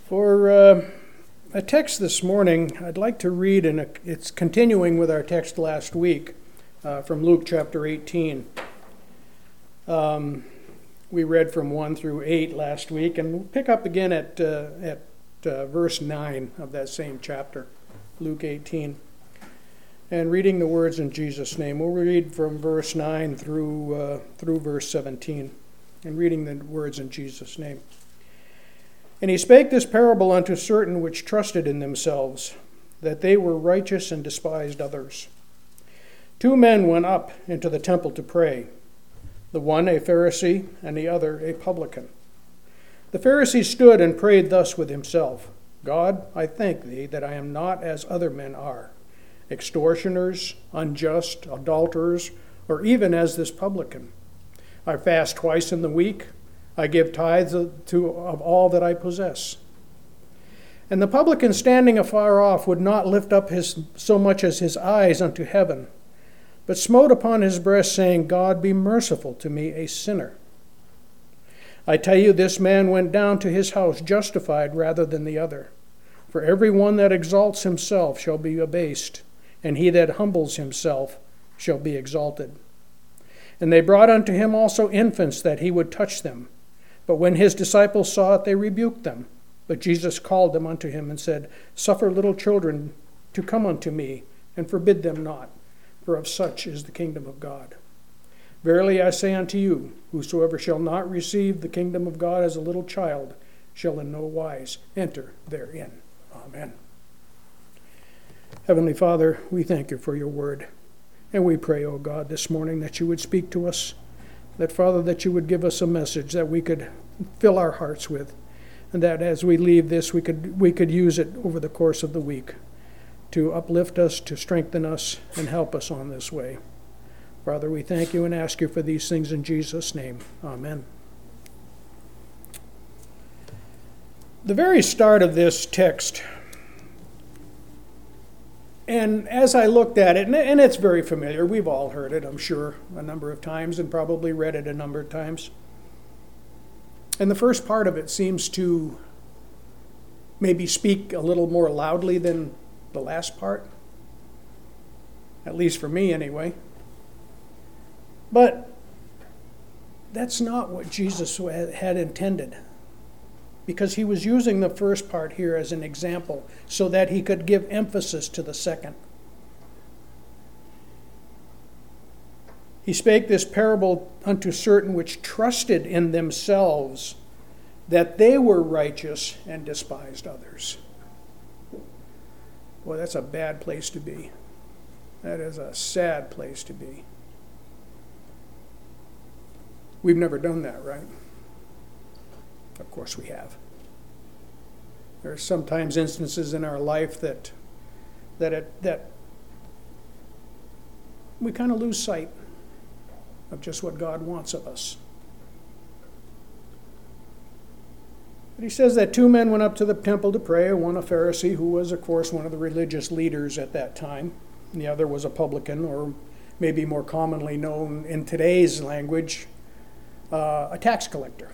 For a text this morning, I'd like to read, and it's continuing with our text last week from Luke chapter 18. We read from 1 through 8 last week, and we'll pick up again at verse 9 of that same chapter, Luke 18. And reading the words in Jesus' name, we'll read from verse 9 through verse 17, and reading the words in Jesus' name. And he spake this parable unto certain which trusted in themselves, that they were righteous and despised others. 2 men went up into the temple to pray, the one a Pharisee, and the other a publican. The Pharisee stood and prayed thus with himself, God, I thank thee that I am not as other men are, extortioners, unjust, adulterers, or even as this publican. I fast twice in the week. I give tithes of all that I possess. And the publican, standing afar off, would not lift up so much as his eyes unto heaven, but smote upon his breast, saying, God, be merciful to me, a sinner. I tell you, this man went down to his house justified rather than the other. For every one that exalts himself shall be abased, and he that humbles himself shall be exalted. And they brought unto him also infants, that he would touch them. But when his disciples saw it, they rebuked them. But Jesus called them unto him and said, Suffer little children to come unto me, and forbid them not, for of such is the kingdom of God. Verily I say unto you, whosoever shall not receive the kingdom of God as a little child shall in no wise enter therein. Amen. Heavenly Father, we thank you for your word. And we pray, O God, this morning that you would speak to us. That, Father, that you would give us a message that we could fill our hearts with, and that as we leave this, we could use it over the course of the week to uplift us, to strengthen us, and help us on this way. Father, we thank you and ask you for these things in Jesus' name. Amen. The very start of this text, and as I looked at it, and it's very familiar, we've all heard it, I'm sure, a number of times, and probably read it a number of times. And the first part of it seems to maybe speak a little more loudly than the last part, at least for me anyway. But that's not what Jesus had intended, because he was using the first part here as an example so that he could give emphasis to the second. He spake this parable unto certain which trusted in themselves that they were righteous and despised others. Boy, that's a bad place to be. That is a sad place to be. We've never done that, right? Of course we have. There are sometimes instances in our life that we kind of lose sight of just what God wants of us. But he says that 2 men went up to the temple to pray, one a Pharisee, who was, of course, one of the religious leaders at that time, and the other was a publican, or maybe more commonly known in today's language, a tax collector.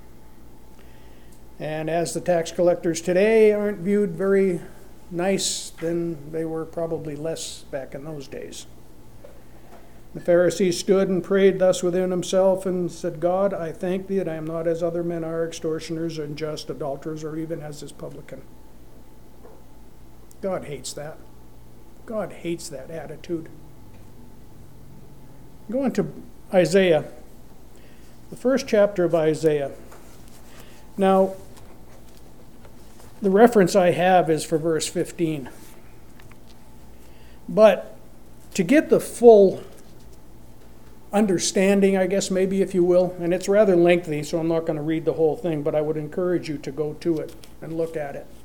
And as the tax collectors today aren't viewed very nice, then they were probably less back in those days. The Pharisee stood and prayed thus within himself and said, God, I thank thee that I am not as other men are, extortioners, unjust, adulterers, or even as this publican. God hates that. God hates that attitude. Go into Isaiah, the first chapter of Isaiah. Now, the reference I have is for verse 15. But to get the full understanding, I guess maybe, if you will, and it's rather lengthy, so I'm not going to read the whole thing, but I would encourage you to go to it and look at it.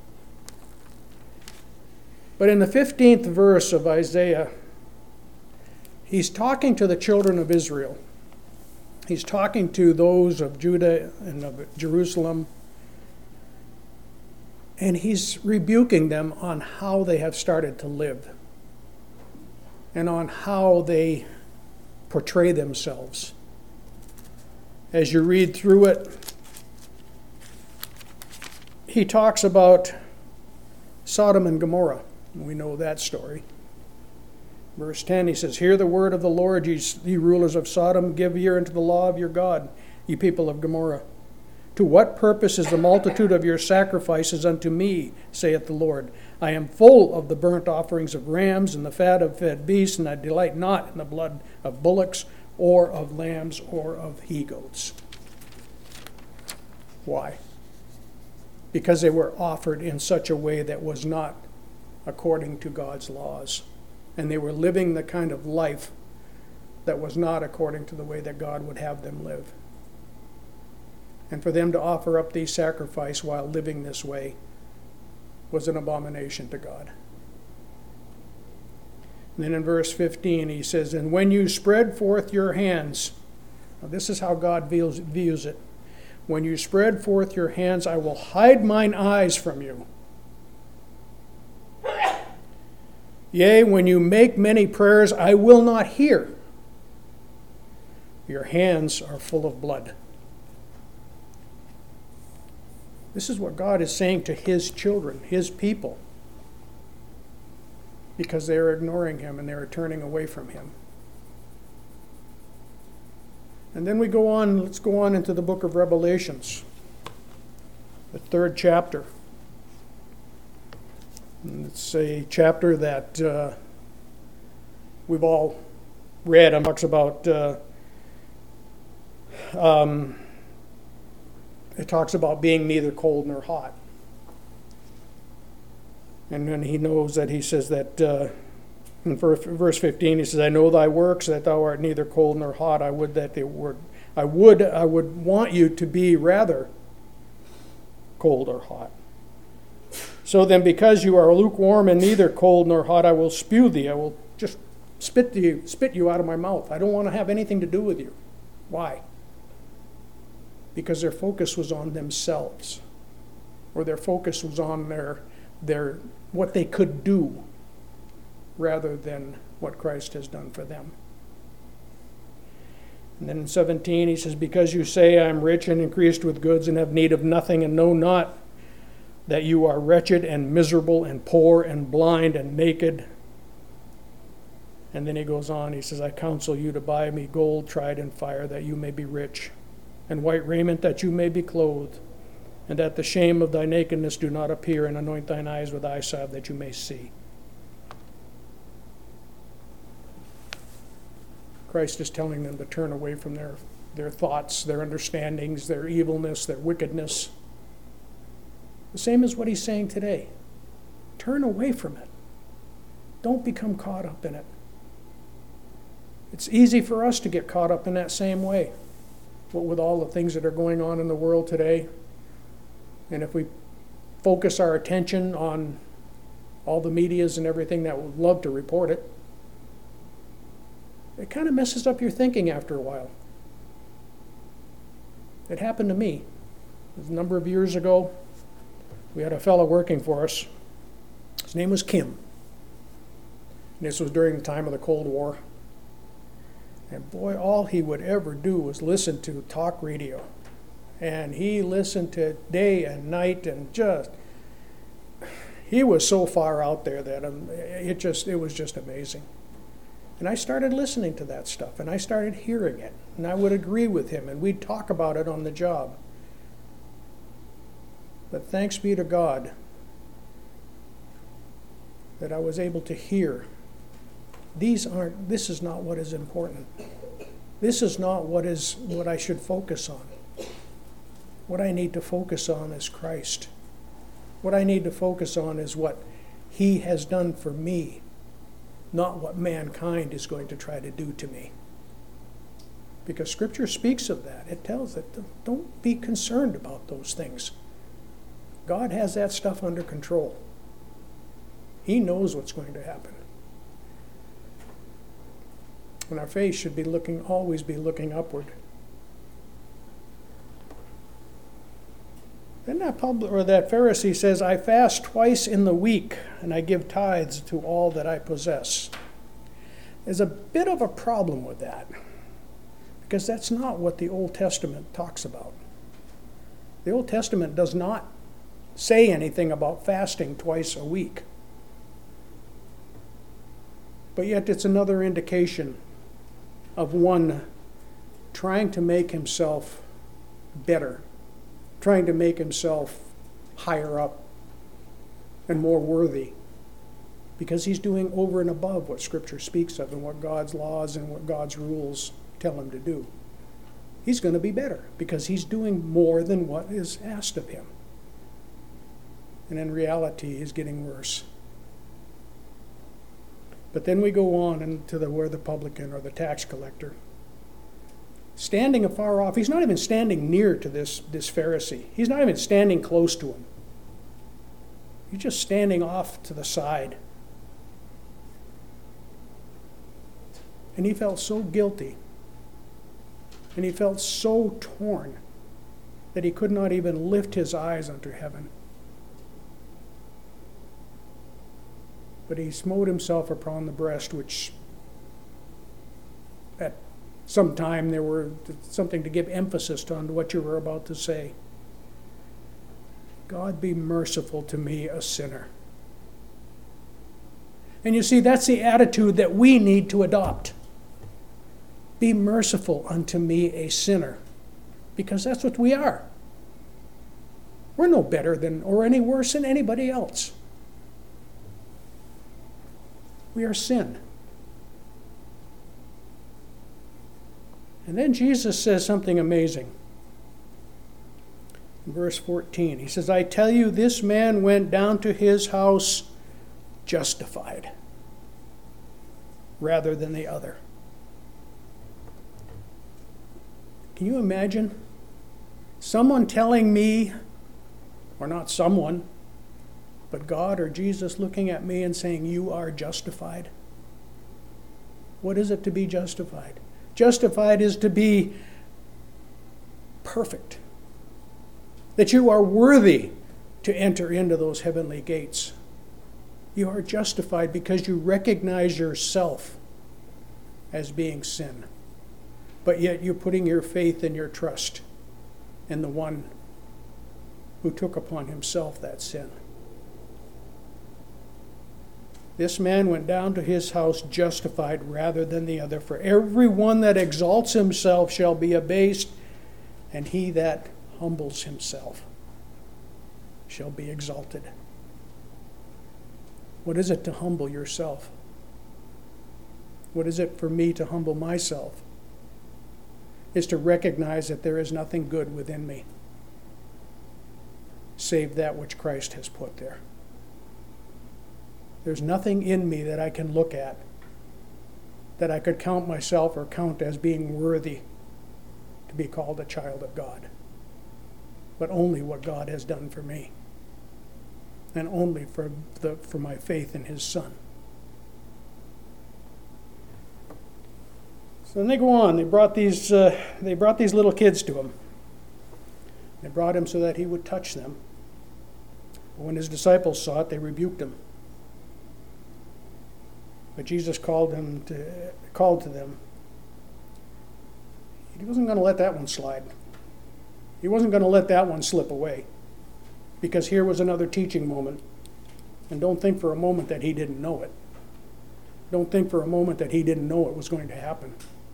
But in the 15th verse of Isaiah, he's talking to the children of Israel. He's talking to those of Judah and of Jerusalem. And he's rebuking them on how they have started to live and on how they portray themselves. As you read through it, he talks about Sodom and Gomorrah. We know that story. Verse 10, he says, "Hear the word of the Lord, ye rulers of Sodom, give ear unto the law of your God, ye people of Gomorrah. To what purpose is the multitude of your sacrifices unto me, saith the Lord? I am full of the burnt offerings of rams and the fat of fed beasts, and I delight not in the blood of bullocks or of lambs or of he-goats." Why? Because they were offered in such a way that was not according to God's laws. And they were living the kind of life that was not according to the way that God would have them live. And for them to offer up these sacrifices while living this way was an abomination to God. And then in verse 15 he says, "And when you spread forth your hands," now this is how God views it, "when you spread forth your hands, I will hide mine eyes from you. Yea, when you make many prayers, I will not hear. Your hands are full of blood." This is what God is saying to his children, his people, because they are ignoring him and they are turning away from him. And then let's go on into the book of Revelations, the 3rd chapter. And it's a chapter that we've all read. It talks about being neither cold nor hot. And then he knows that, he says that in verse 15, he says, "I know thy works, that thou art neither cold nor hot. I would want you to be rather cold or hot. So then, because you are lukewarm and neither cold nor hot, I will spew thee." I will just spit you out of my mouth. I don't want to have anything to do with you. Why? Because their focus was on themselves, or their focus was on their what they could do, rather than what Christ has done for them. And then in 17 he says, "Because you say, I am rich and increased with goods and have need of nothing, and know not that you are wretched and miserable and poor and blind and naked." And then he goes on, he says, "I counsel you to buy me gold tried in fire, that you may be rich, and white raiment, that you may be clothed, and that the shame of thy nakedness do not appear, and anoint thine eyes with eye salve, that you may see." Christ is telling them to turn away from their thoughts, their understandings, their evilness, their wickedness. The same as what he's saying today. Turn away from it. Don't become caught up in it. It's easy for us to get caught up in that same way. What with all the things that are going on in the world today. And if we focus our attention on all the medias and everything that would love to report it, it kind of messes up your thinking after a while. It happened to me. It was a number of years ago. We had a fellow working for us. His name was Kim. And this was during the time of the Cold War. And boy, all he would ever do was listen to talk radio. And he listened to it day and night, and he was so far out there that it was just amazing. And I started listening to that stuff, and I started hearing it. And I would agree with him, and we'd talk about it on the job. But thanks be to God that I was able to hear. This is not what is important. This is not what I should focus on. What I need to focus on is Christ. What I need to focus on is what he has done for me, not what mankind is going to try to do to me. Because Scripture speaks of that. It tells that don't be concerned about those things. God has that stuff under control. He knows what's going to happen. And our faith should always be looking upward. Then that Pharisee says, "I fast twice in the week, and I give tithes to all that I possess." There's a bit of a problem with that, because that's not what the Old Testament talks about. The Old Testament does not say anything about fasting twice a week. But yet it's another indication of one trying to make himself better, trying to make himself higher up and more worthy, because he's doing over and above what Scripture speaks of and what God's laws and what God's rules tell him to do. He's going to be better because he's doing more than what is asked of him. And in reality, he's getting worse. But then we go on into where the publican or the tax collector, standing afar off, he's not even standing near to this Pharisee. He's not even standing close to him. He's just standing off to the side. And he felt so guilty. And he felt so torn that he could not even lift his eyes unto heaven. But he smote himself upon the breast, which at some time there were something to give emphasis to on what you were about to say. God be merciful to me, a sinner. And you see, that's the attitude that we need to adopt. Be merciful unto me, a sinner. Because that's what we are. We're no better than or any worse than anybody else. We are sin. And then Jesus says something amazing. In verse 14, he says, I tell you, this man went down to his house justified rather than the other. Can you imagine someone telling me, or not someone, but God or Jesus looking at me and saying, you are justified? What is it to be justified? Justified is to be perfect. That you are worthy to enter into those heavenly gates. You are justified because you recognize yourself as being sin. But yet you're putting your faith and your trust in the one who took upon himself that sin. This man went down to his house justified rather than the other. For every one that exalts himself shall be abased, and he that humbles himself shall be exalted. What is it to humble yourself? What is it for me to humble myself? Is to recognize that there is nothing good within me save that which Christ has put there. There's nothing in me that I can look at that I could count myself or count as being worthy to be called a child of God, but only what God has done for me, and only for my faith in his Son. So then they go on. They brought these little kids to him. They brought him so that he would touch them. But when his disciples saw it, they rebuked him. But Jesus called to them. He wasn't going to let that one slide. He wasn't going to let that one slip away, because here was another teaching moment. And don't think for a moment that he didn't know it. Don't think for a moment that he didn't know it was going to happen.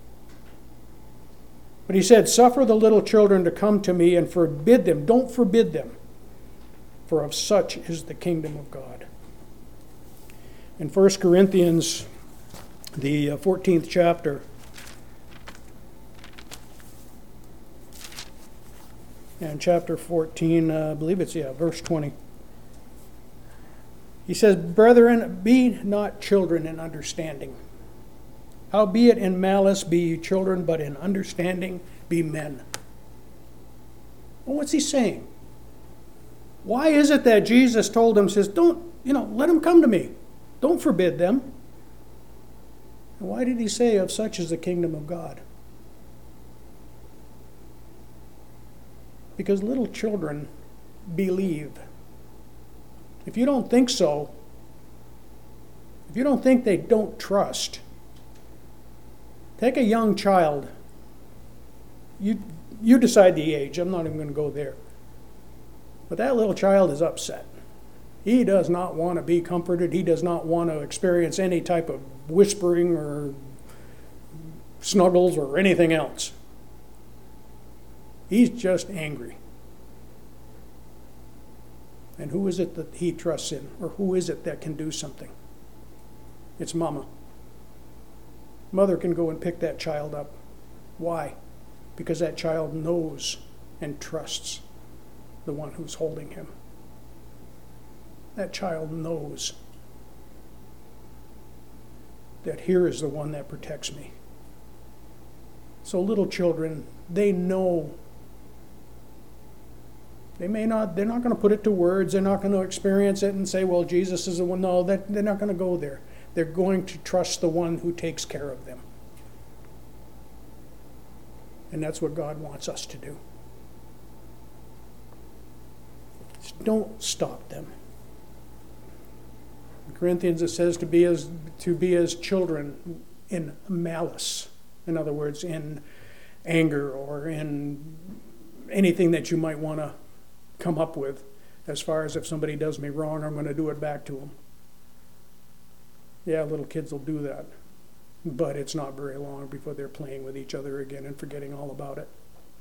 But he said, suffer the little children to come to me and forbid them. Don't forbid them, for of such is the kingdom of God. In 1 Corinthians, the 14th chapter, and chapter 14, I believe it's, verse 20. He says, brethren, be not children in understanding. Howbeit in malice be ye children, but in understanding be men. Well, what's he saying? Why is it that Jesus told them, says, don't, let them come to me. Don't forbid them. And why did he say, of such is the kingdom of God? Because little children believe. If you don't think so, if you don't think they don't trust, take a young child. You decide the age. I'm not even going to go there. But that little child is upset. He does not want to be comforted. He does not want to experience any type of whispering or snuggles or anything else. He's just angry. And who is it that he trusts in? Or who is it that can do something? It's Mama. Mother can go and pick that child up. Why? Because that child knows and trusts the one who's holding him. That child knows that here is the one that protects me. So little children, they know. They're not going to put it to words. They're not going to experience it and say, well, Jesus is the one. No, they're not going to go there. They're going to trust the one who takes care of them. And that's what God wants us to do. Just don't stop them. In Corinthians it says to be as children in malice. In other words, in anger or in anything that you might want to come up with as far as if somebody does me wrong, I'm going to do it back to them. Yeah, little kids will do that. But it's not very long before they're playing with each other again and forgetting all about it.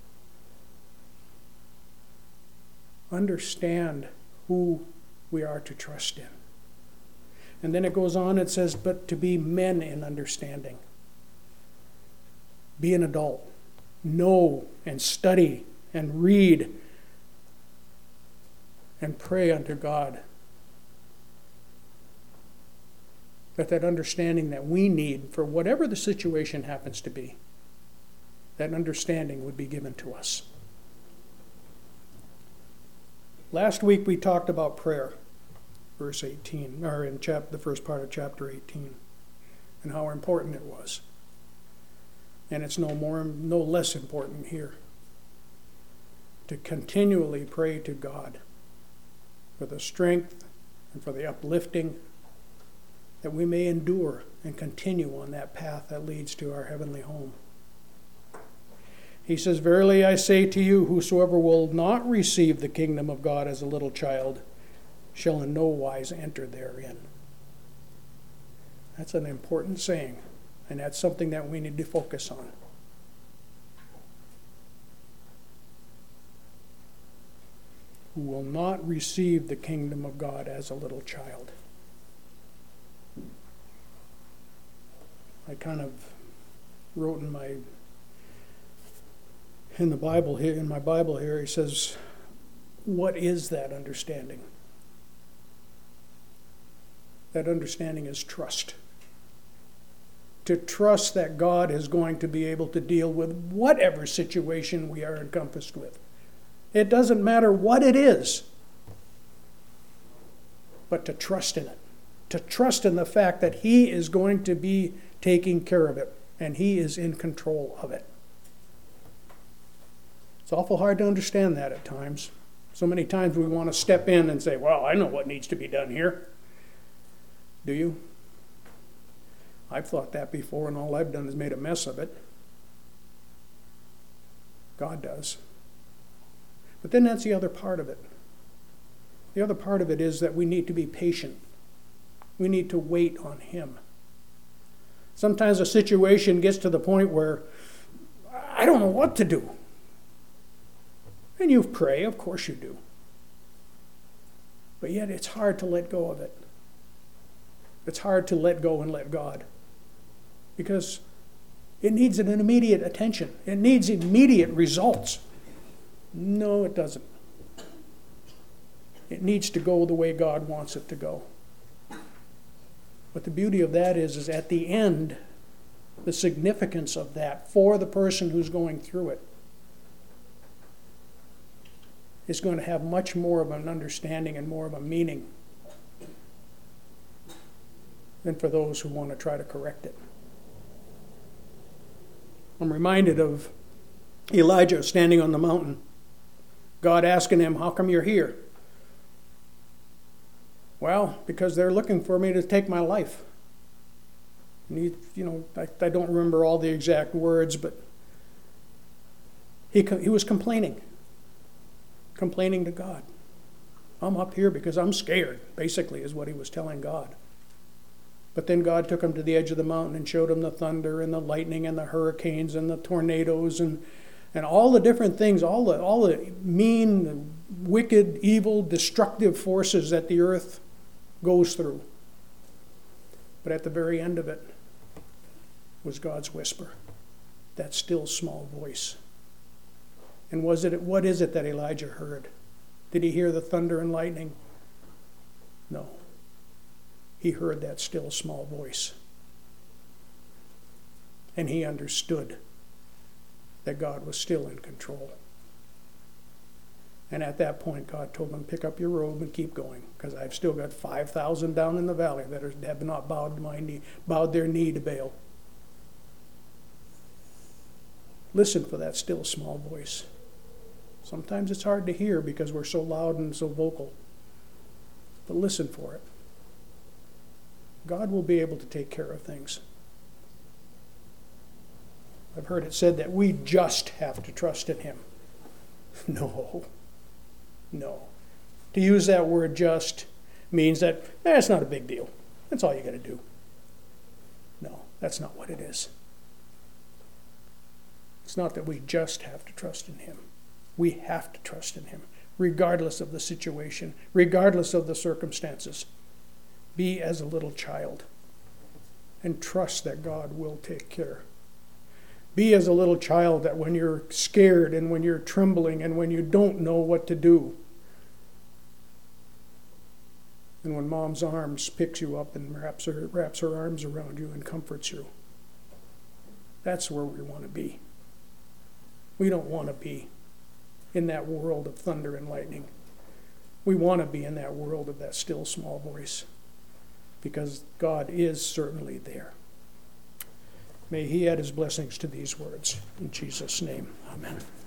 Understand who we are to trust in. And then it goes on, it says, but to be men in understanding. Be an adult. Know and study and read and pray unto God. That understanding that we need for whatever the situation happens to be, that understanding would be given to us. Last week we talked about prayer, verse 18, or in the first part of chapter 18, and how important it was. And it's no less important here to continually pray to God for the strength and for the uplifting that we may endure and continue on that path that leads to our heavenly home. He says, verily I say to you, whosoever will not receive the kingdom of God as a little child shall in no wise enter therein. That's an important saying, and that's something that we need to focus on. Who will not receive the kingdom of God as a little child. I kind of wrote in my Bible here, he says, what is that understanding? That understanding is trust. To trust that God is going to be able to deal with whatever situation we are encompassed with. It doesn't matter what it is, but to trust in it. To trust in the fact that He is going to be taking care of it, and He is in control of it. It's awful hard to understand that at times. So many times we want to step in and say, well, I know what needs to be done here. Do you? I've thought that before, and all I've done is made a mess of it. God does. But then that's the other part of it. The other part of it is that we need to be patient. We need to wait on Him. Sometimes a situation gets to the point where I don't know what to do. And you pray, of course you do. But yet it's hard to let go of it. It's hard to let go and let God. Because it needs an immediate attention. It needs immediate results. No, it doesn't. It needs to go the way God wants it to go. But the beauty of that is at the end, the significance of that for the person who's going through it is going to have much more of an understanding and more of a meaning than for those who want to try to correct it. I'm reminded of Elijah standing on the mountain, God asking him, how come you're here? Well, because they're looking for me to take my life. And I don't remember all the exact words, but he was complaining to God. I'm up here because I'm scared, basically, is what he was telling God. But then God took him to the edge of the mountain and showed him the thunder and the lightning and the hurricanes and the tornadoes and all the different things, all the mean, wicked, evil, destructive forces that the earth goes through. But at the very end of it was God's whisper, that still small voice. And what is it that Elijah heard? Did he hear the thunder and lightning? No. He heard that still small voice. And he understood that God was still in control. And at that point, God told him, pick up your robe and keep going, because I've still got 5,000 down in the valley that have not bowed their knee to Baal. Listen for that still small voice. Sometimes it's hard to hear because we're so loud and so vocal. But listen for it. God will be able to take care of things. I've heard it said that we just have to trust in him. No. To use that word just means that it's not a big deal. That's all you got to do. No, that's not what it is. It's not that we just have to trust in him. We have to trust in him, regardless of the situation, regardless of the circumstances. Be as a little child and trust that God will take care. Be as a little child that when you're scared and when you're trembling and when you don't know what to do, and when mom's arms picks you up and wraps her arms around you and comforts you, that's where we want to be. We don't want to be in that world of thunder and lightning. We want to be in that world of that still small voice, because God is certainly there. May he add his blessings to these words. In Jesus' name, amen.